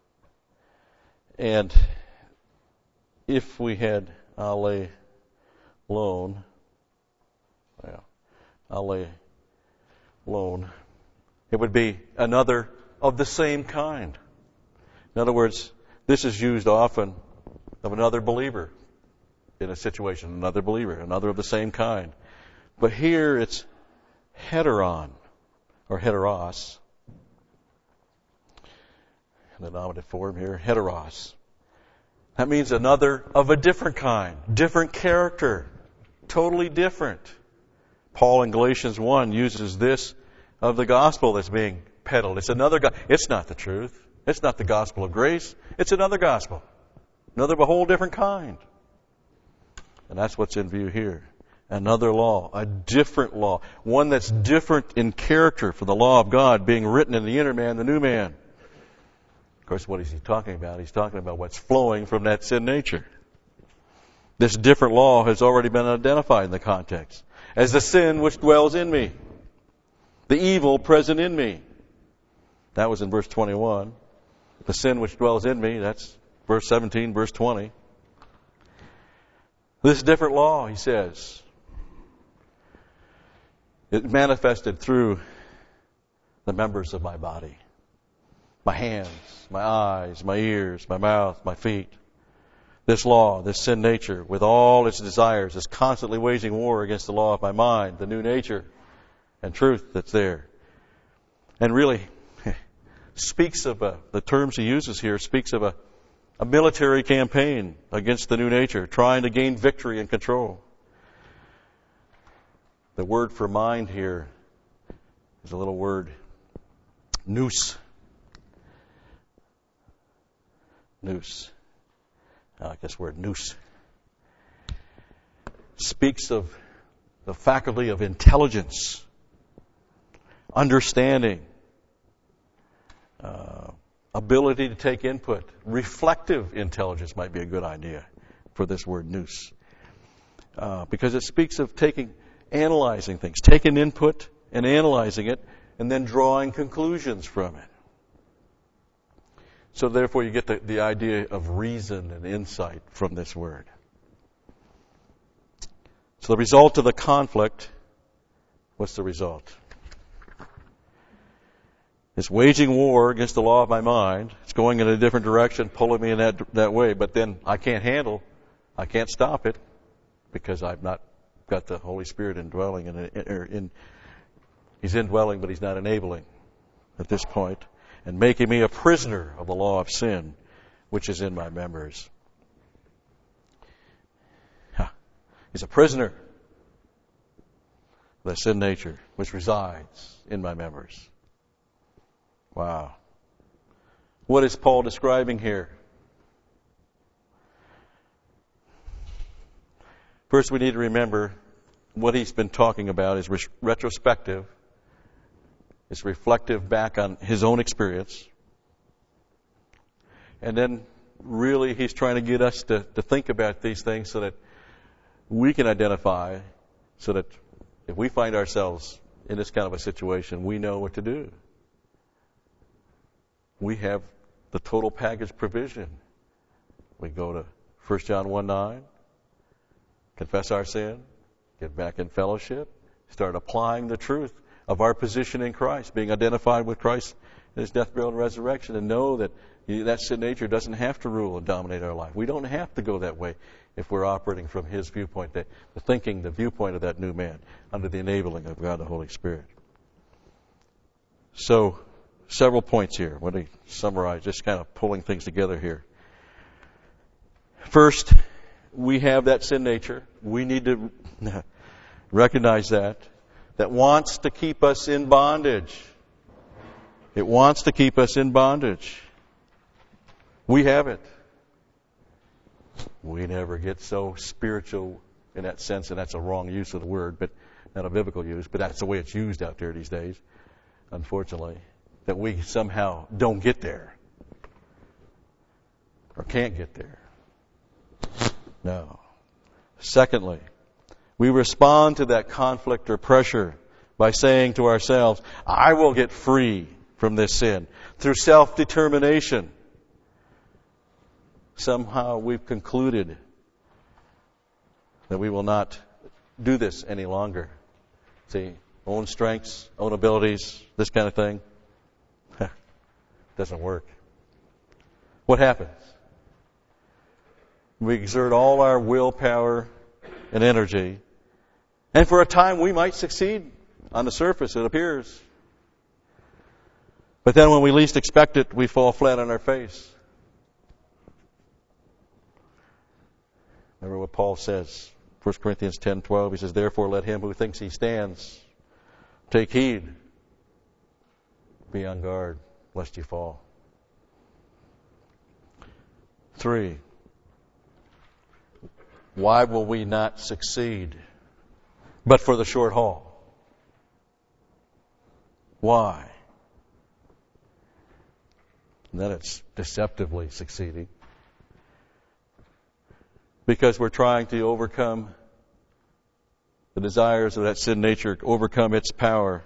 And if we had alone, it would be another of the same kind. In other words, this is used often of another believer in a situation, another believer, another of the same kind. But here it's heteron, or heteros. The nominative form here, heteros. That means another of a different kind, different character, totally different. Paul in Galatians 1 uses this of the gospel that's being peddled. It's another it's not the truth. It's not the gospel of grace. It's another gospel. Another of a whole different kind. And that's what's in view here. Another law, a different law, one that's different in character for the law of God being written in the inner man, the new man. Of course, what is he talking about? He's talking about what's flowing from that sin nature. This different law has already been identified in the context as the sin which dwells in me, the evil present in me. That was in verse 21. The sin which dwells in me, that's verse 17, verse 20. This different law, he says, it manifested through the members of my body. My hands, my eyes, my ears, my mouth, my feet. This law, this sin nature, with all its desires, is constantly waging war against the law of my mind, the new nature and truth that's there. And really speaks of, the terms he uses here, speaks of a military campaign against the new nature, trying to gain victory and control. The word for mind here is a little word, nous. Nous. I like this word, nous. Speaks of the faculty of intelligence, understanding, ability to take input. Reflective intelligence might be a good idea for this word nous. Because it speaks of analyzing things, taking input and analyzing it, and then drawing conclusions from it. So therefore you get the idea of reason and insight from this word. So the result of the conflict, what's the result? It's waging war against the law of my mind. It's going in a different direction, pulling me in that way. But then I can't stop it because I've not got the Holy Spirit indwelling. He's indwelling, but He's not enabling at this point. And making me a prisoner of the law of sin, which is in my members. He's a prisoner of the sin nature, which resides in my members. Wow. What is Paul describing here? First, we need to remember what he's been talking about is retrospective. It's reflective back on his own experience. And then really he's trying to get us to think about these things so that we can identify, so that if we find ourselves in this kind of a situation, we know what to do. We have the total package provision. We go to 1 John 1:9, confess our sin, get back in fellowship, start applying the truth of our position in Christ, being identified with Christ in His death, burial, and resurrection, and know that that sin nature doesn't have to rule and dominate our life. We don't have to go that way if we're operating from His viewpoint, the thinking, the viewpoint of that new man, under the enabling of God the Holy Spirit. So, several points here. Let me summarize, just kind of pulling things together here. First, we have that sin nature. We need to recognize that wants to keep us in bondage. It wants to keep us in bondage. We have it. We never get so spiritual in that sense, and that's a wrong use of the word, but not a biblical use, but that's the way it's used out there these days, unfortunately, that we somehow don't get there or can't get there. No. Secondly, we respond to that conflict or pressure by saying to ourselves, I will get free from this sin through self-determination. Somehow we've concluded that we will not do this any longer. See, own strengths, own abilities, this kind of thing. Doesn't work. What happens? We exert all our willpower and energy, and for a time we might succeed. On the surface, it appears. But then when we least expect it, we fall flat on our face. Remember what Paul says, 1 Corinthians 10:12. He says, therefore let him who thinks he stands take heed. Be on guard, lest you fall. 3. Why will we not succeed but for the short haul? Why? And then it's deceptively succeeding. Because we're trying to overcome the desires of that sin nature, overcome its power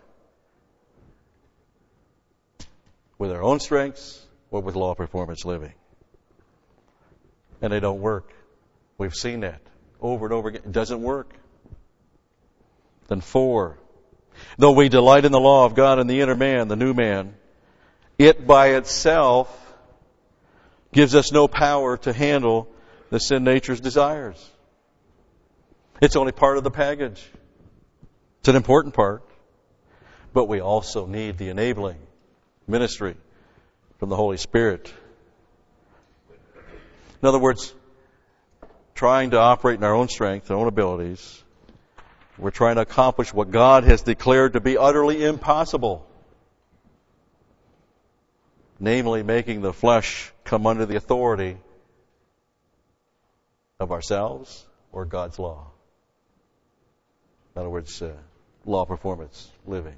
with our own strengths or with law performance living. And they don't work. We've seen that over and over again. It doesn't work. Then 4, though we delight in the law of God in the inner man, the new man, it by itself gives us no power to handle the sin nature's desires. It's only part of the package. It's an important part. But we also need the enabling ministry from the Holy Spirit. In other words, trying to operate in our own strength, our own abilities, We're trying to accomplish what God has declared to be utterly impossible. Namely, making the flesh come under the authority of ourselves or God's law. In other words, law performance, living.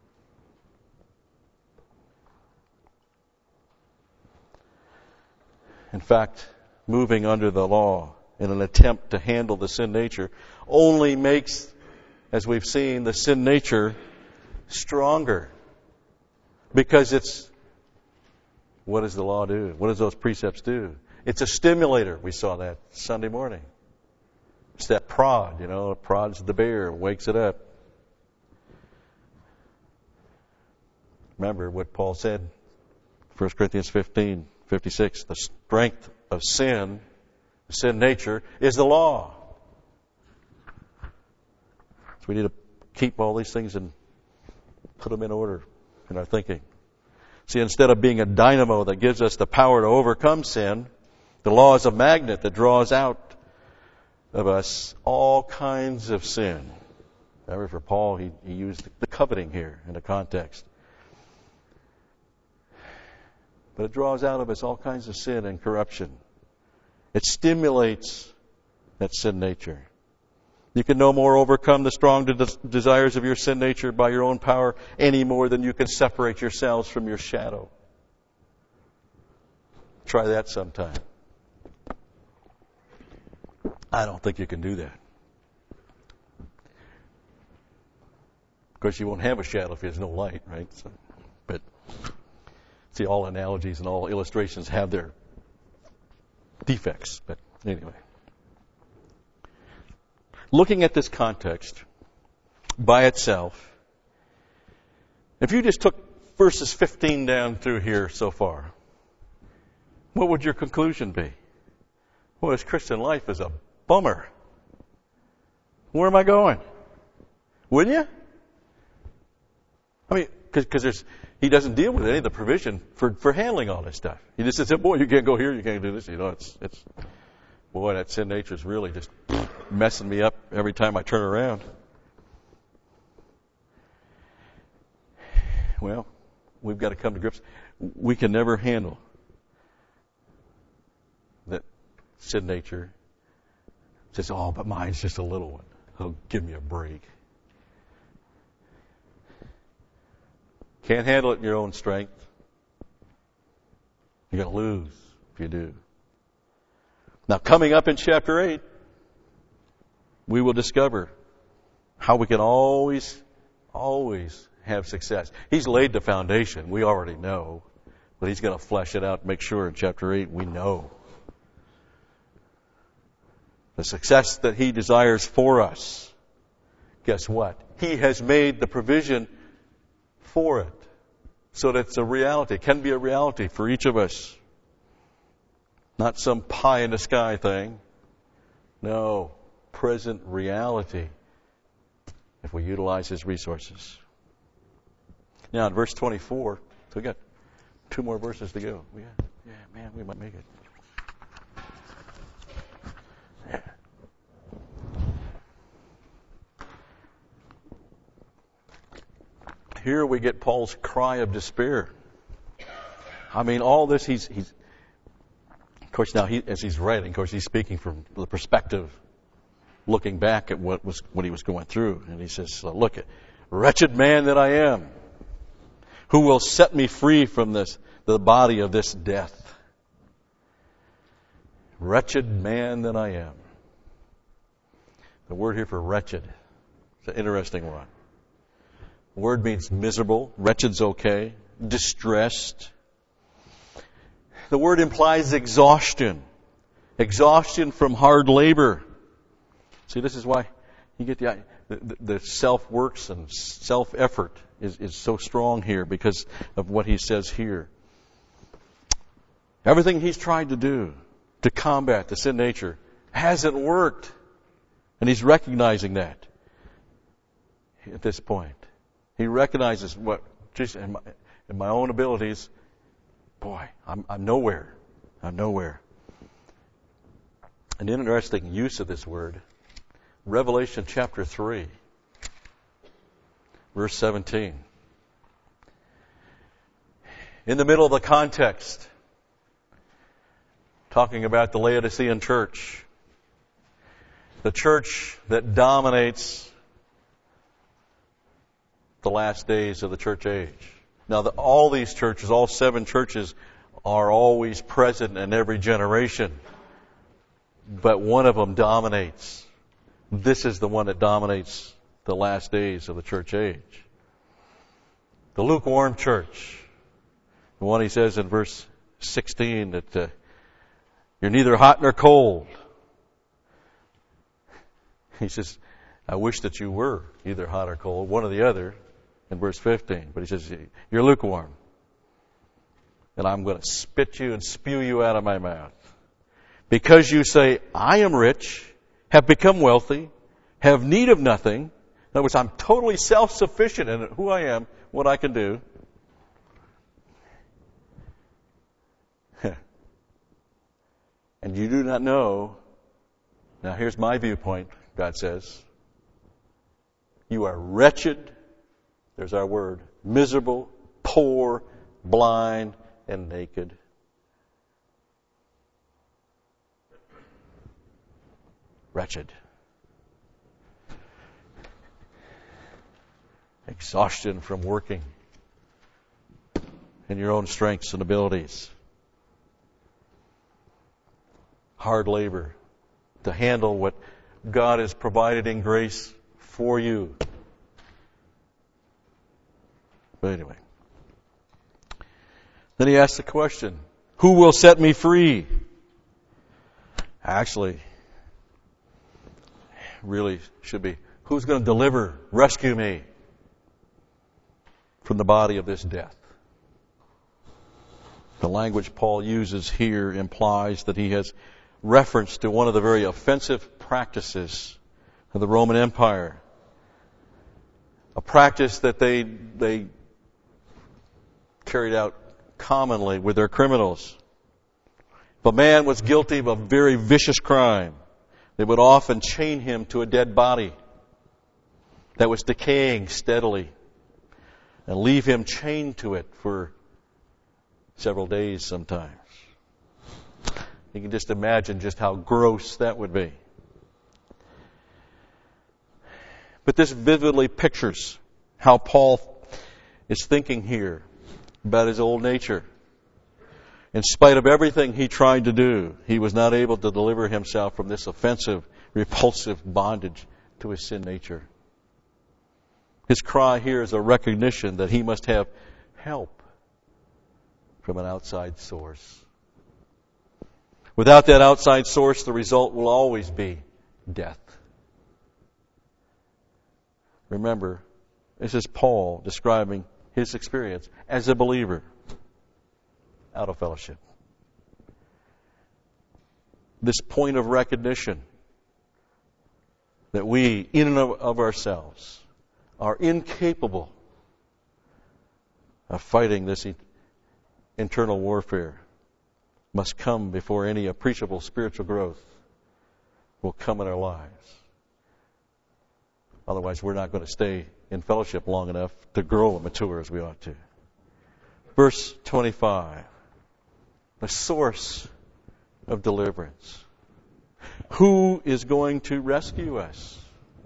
In fact, moving under the law in an attempt to handle the sin nature only makes, as we've seen, the sin nature stronger. Because what does the law do? What does those precepts do? It's a stimulator. We saw that Sunday morning. It's that prod, it prods the bear, wakes it up. Remember what Paul said, 1 Corinthians 15:56, the strength of sin nature, is the law. So we need to keep all these things and put them in order in our thinking. See, instead of being a dynamo that gives us the power to overcome sin, the law is a magnet that draws out of us all kinds of sin. Remember, for Paul, he used the coveting here in the context. But it draws out of us all kinds of sin and corruption. It stimulates that sin nature. You can no more overcome the strong desires of your sin nature by your own power any more than you can separate yourselves from your shadow. Try that sometime. I don't think you can do that. Of course, you won't have a shadow if there's no light, right? But see, all analogies and all illustrations have their defects. But anyway. Looking at this context by itself, if you just took verses 15 down through here so far, what would your conclusion be? Well, this Christian life is a bummer. Where am I going? Wouldn't you? I mean, because he doesn't deal with any of the provision for handling all this stuff. He just says, boy, you can't go here, you can't do this. It's boy, that sin nature is really just messing me up every time I turn around. Well, we've got to come to grips. We can never handle that sin nature. Says, but mine's just a little one. Oh, give me a break. Can't handle it in your own strength. You're going to lose if you do. Now, coming up in chapter 8, we will discover how we can always have success. He's laid the foundation. We already know. But he's going to flesh it out and make sure in chapter 8 we know. The success that he desires for us, guess what? He has made the provision for it so that it's a reality. It can be a reality for each of us. Not some pie in the sky thing. No, present reality if we utilize his resources. Now in verse 24, so we got 2 more verses to go. Yeah, man, we might make it. Yeah. Here we get Paul's cry of despair. I mean, all this he's of course now as he's writing, of course he's speaking from the perspective, looking back at what he was going through, and he says, "Look, wretched man that I am, who will set me free from the body of this death? Wretched man that I am." The word here for wretched is an interesting one. The word means miserable. Wretched's okay. Distressed. The word implies exhaustion. Exhaustion from hard labor. See, this is why you get the self-works and self-effort is so strong here because of what he says here. Everything he's tried to do to combat the sin nature hasn't worked. And he's recognizing that at this point. He recognizes just in my own abilities, boy, I'm nowhere. I'm nowhere. An interesting use of this word, Revelation chapter 3. Verse 17. In the middle of the context, talking about the Laodicean church, the church that dominates the last days of the church age. Now, all these churches, all 7 churches, are always present in every generation, but one of them dominates. This is the one that dominates the last days of the church age. The lukewarm church, the one he says in verse 16 that you're neither hot nor cold. He says, I wish that you were either hot or cold, one or the other, in verse 15. But he says, you're lukewarm. And I'm going to spit you and spew you out of my mouth. Because you say, I am rich, have become wealthy, have need of nothing. In other words, I'm totally self-sufficient in who I am, what I can do. And you do not know. Now here's my viewpoint, God says. You are wretched, there's our word, miserable, poor, blind, and naked. Wretched. Exhaustion from working in your own strengths and abilities. Hard labor to handle what God has provided in grace for you. But anyway. Then he asks the question, who will set me free? Actually, really should be, who's going to deliver, rescue me from the body of this death? The language Paul uses here implies that he has reference to one of the very offensive practices of the Roman Empire. A practice that they carried out commonly with their criminals. If a man was guilty of a very vicious crime, they would often chain him to a dead body that was decaying steadily and leave him chained to it for several days sometimes. You can just imagine just how gross that would be. But this vividly pictures how Paul is thinking here about his old nature. In spite of everything he tried to do, he was not able to deliver himself from this offensive, repulsive bondage to his sin nature. His cry here is a recognition that he must have help from an outside source. Without that outside source, the result will always be death. Remember, this is Paul describing his experience as a believer out of fellowship. This point of recognition that we, in and of ourselves, are incapable of fighting this internal warfare must come before any appreciable spiritual growth will come in our lives. Otherwise, we're not going to stay in fellowship long enough to grow and mature as we ought to. Verse 25. The source of deliverance. Who is going to rescue us?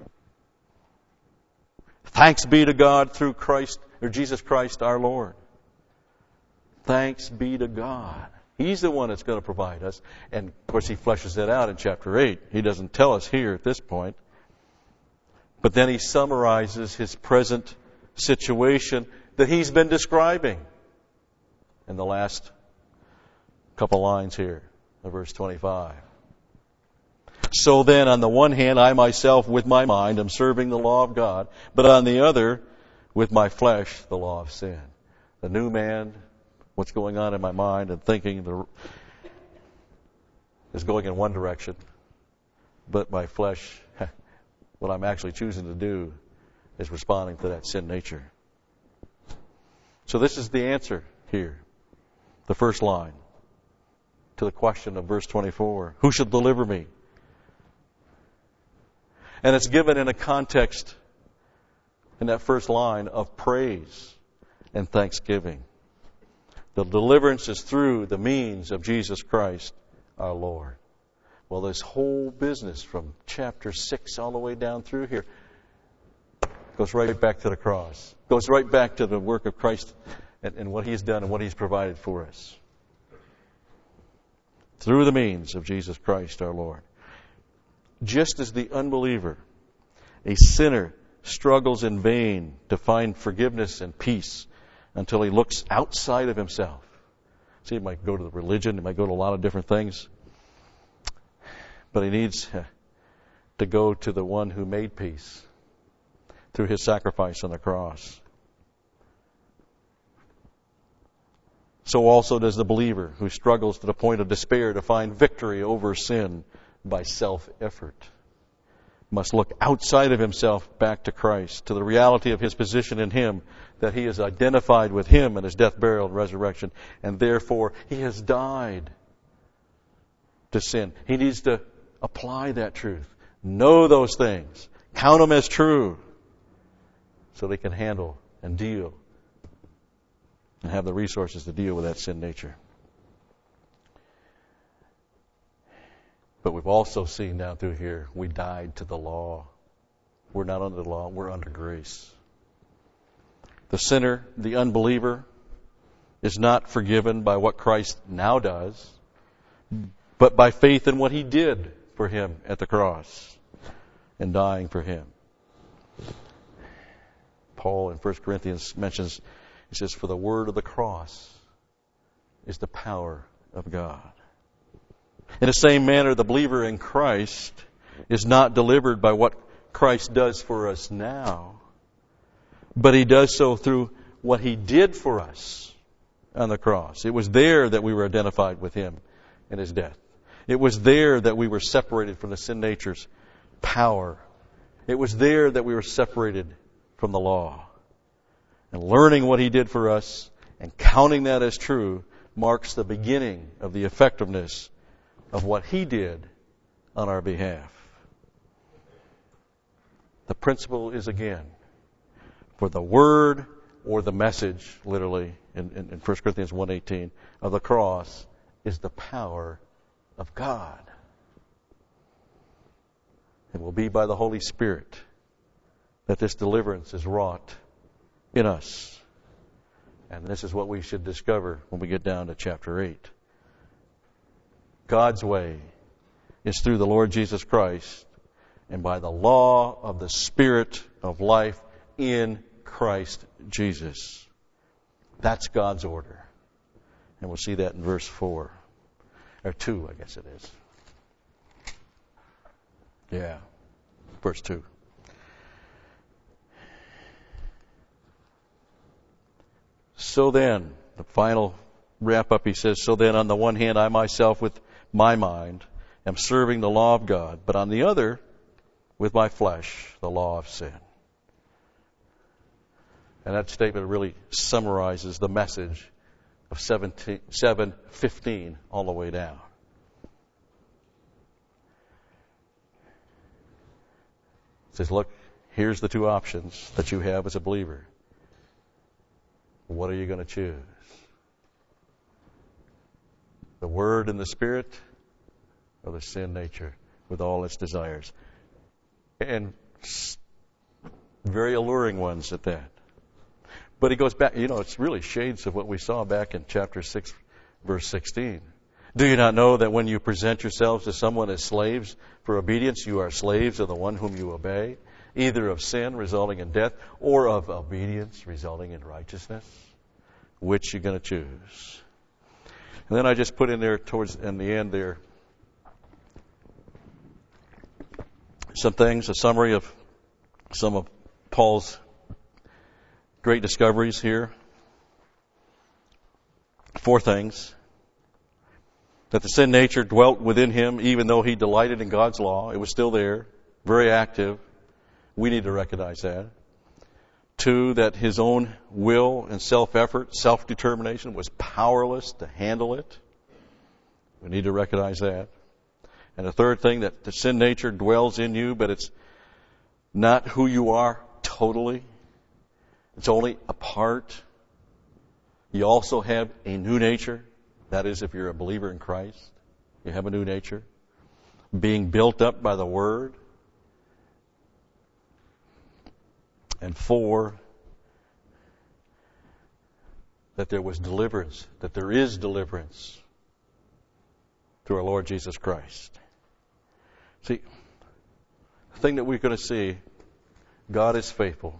Thanks be to God through Christ, or Jesus Christ our Lord. Thanks be to God. He's the one that's going to provide us. And, of course, he fleshes that out in chapter 8. He doesn't tell us here at this point. But then he summarizes his present situation that he's been describing in the last couple lines here of verse 25. So then, on the one hand, I myself with my mind am serving the law of God, but on the other, with my flesh, the law of sin. The new man, what's going on in my mind and thinking is going in one direction, but my flesh, what I'm actually choosing to do is responding to that sin nature. So this is the answer here. The first line to the question of verse 24. Who shall deliver me? And it's given in a context in that first line of praise and thanksgiving. The deliverance is through the means of Jesus Christ our Lord. Well, this whole business from chapter 6 all the way down through here goes right back to the cross. Goes right back to the work of Christ and what He's done and what He's provided for us. Through the means of Jesus Christ our Lord. Just as the unbeliever, a sinner, struggles in vain to find forgiveness and peace until he looks outside of himself. See, he might go to the religion, he might go to a lot of different things, but he needs to go to the one who made peace through His sacrifice on the cross. So also does the believer who struggles to the point of despair to find victory over sin by self-effort. Must look outside of himself back to Christ, to the reality of his position in Him, that he is identified with Him in His death, burial, and resurrection, and therefore he has died to sin. He needs to apply that truth, know those things, count them as true, so they can handle and deal and have the resources to deal with that sin nature. But we've also seen down through here, we died to the law. We're not under the law, we're under grace. The sinner, the unbeliever, is not forgiven by what Christ now does, but by faith in what He did for him at the cross and dying for him. Paul in 1 Corinthians mentions, he says, for the word of the cross is the power of God. In the same manner, the believer in Christ is not delivered by what Christ does for us now, but He does so through what He did for us on the cross. It was there that we were identified with Him in His death. It was there that we were separated from the sin nature's power. It was there that we were separated from the law. And learning what He did for us and counting that as true marks the beginning of the effectiveness of what He did on our behalf. The principle is again, for the word or the message, literally, in 1 Corinthians 1:18, of the cross is the power of God. It will be by the Holy Spirit that this deliverance is wrought in us. And this is what we should discover when we get down to chapter 8. God's way is through the Lord Jesus Christ and by the law of the Spirit of life in Christ Jesus. That's God's order. And we'll see that in verse 4. Or 2, I guess it is. Yeah, verse 2. So then, the final wrap up, he says, so then on the one hand, I myself with my mind am serving the law of God, but on the other, with my flesh, the law of sin. And that statement really summarizes the message of 7:15 all the way down. It says, look, here's the two options that you have as a believer. What are you going to choose? The Word and the Spirit, or the sin nature with all its desires? And very alluring ones at that. But he goes back, it's really shades of what we saw back in chapter 6, verse 16. Do you not know that when you present yourselves to someone as slaves for obedience, you are slaves of the one whom you obey, either of sin resulting in death or of obedience resulting in righteousness? Which you're going to choose? And then I just put in there in the end there some things, a summary of some of Paul's great discoveries here. 4 things. That the sin nature dwelt within him even though he delighted in God's law. It was still there, very active. We need to recognize that. 2, that his own will and self-effort, self-determination was powerless to handle it. We need to recognize that. And the 3rd thing, that the sin nature dwells in you, but it's not who you are totally. It's only a part. You also have a new nature. That is, if you're a believer in Christ, you have a new nature. Being built up by the Word. And 4, that there was deliverance, that there is deliverance through our Lord Jesus Christ. See, the thing that we're going to see, God is faithful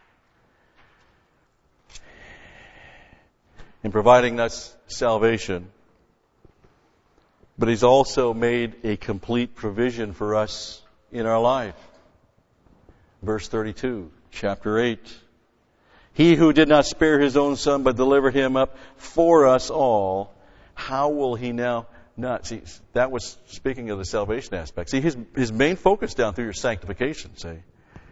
in providing us salvation, but He's also made a complete provision for us in our life. Verse 32, chapter 8. He who did not spare His own Son, but delivered Him up for us all, how will He now not? See, that was speaking of the salvation aspect. See, His main focus down through your sanctification, say,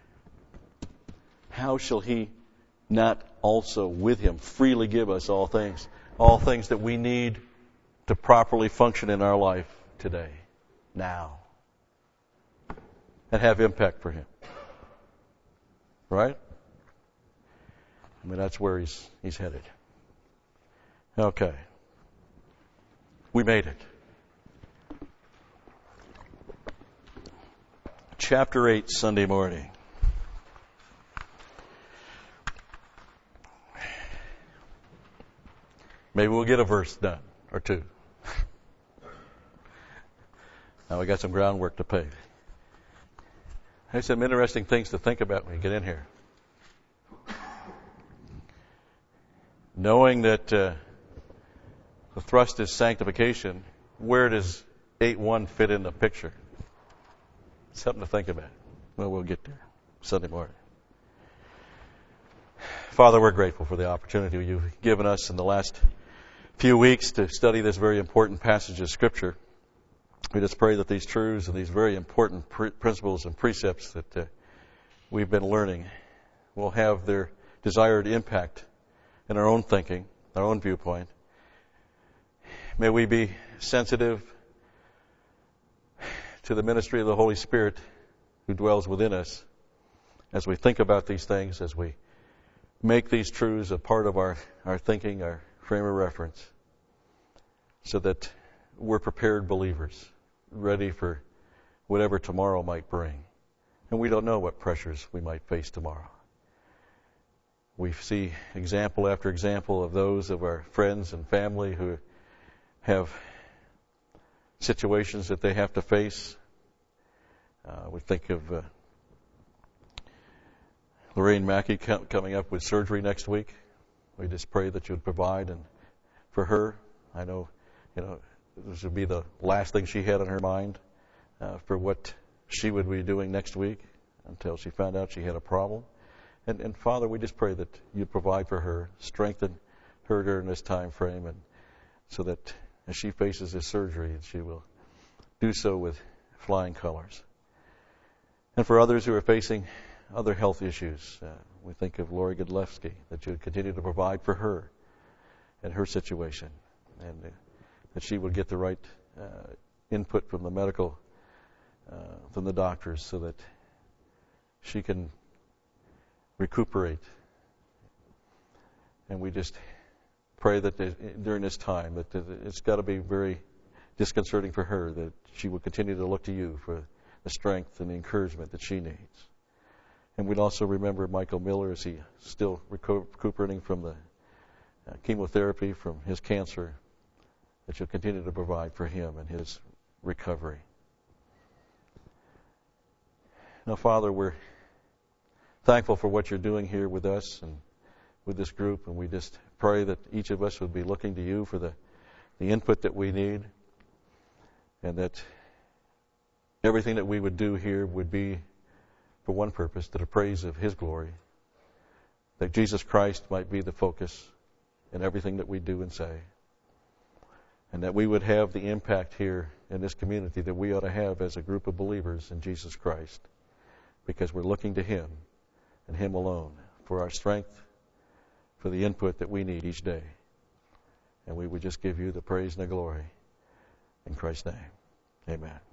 how shall He not also with Him freely give us all things that we need to properly function in our life today, now, and have impact for Him? Right? I mean, that's where he's headed. Okay. We made it. Chapter 8, Sunday morning. Maybe we'll get a verse done, or two. Now we got some groundwork to pay. There's some interesting things to think about when you get in here. Knowing that the thrust is sanctification, where does 8:1 fit in the picture? Something to think about. Well, we'll get there Sunday morning. Father, we're grateful for the opportunity you've given us in the last few weeks to study this very important passage of Scripture. We just pray that these truths and these very important principles and precepts that we've been learning will have their desired impact in our own thinking, our own viewpoint. May we be sensitive to the ministry of the Holy Spirit who dwells within us as we think about these things, as we make these truths a part of our thinking, our frame of reference, so that we're prepared believers, ready for whatever tomorrow might bring. And we don't know what pressures we might face tomorrow. We see example after example of those of our friends and family who have situations that they have to face. We think of Lorraine Mackey coming up with surgery next week. We just pray that you would provide for her. I know, this would be the last thing she had on her mind for what she would be doing next week until she found out she had a problem. And Father, we just pray that you provide for her, strengthen her during this time frame, and so that as she faces this surgery, she will do so with flying colors. And for others who are facing other health issues, we think of Lori Godlewski, that you would continue to provide for her and her situation, and that she would get the right input from the medical, from the doctors, so that she can recuperate. And we just pray that during this time, that it's got to be very disconcerting for her, that she will continue to look to you for the strength and the encouragement that she needs. And we'd also remember Michael Miller as he's still recuperating from the chemotherapy from his cancer, that you'll continue to provide for him and his recovery. Now, Father, we're thankful for what you're doing here with us and with this group, and we just pray that each of us would be looking to you for the input that we need, and that everything that we would do here would be for one purpose, to the praise of His glory, that Jesus Christ might be the focus in everything that we do and say, and that we would have the impact here in this community that we ought to have as a group of believers in Jesus Christ, because we're looking to Him and Him alone for our strength, for the input that we need each day. And we would just give you the praise and the glory. In Christ's name, amen.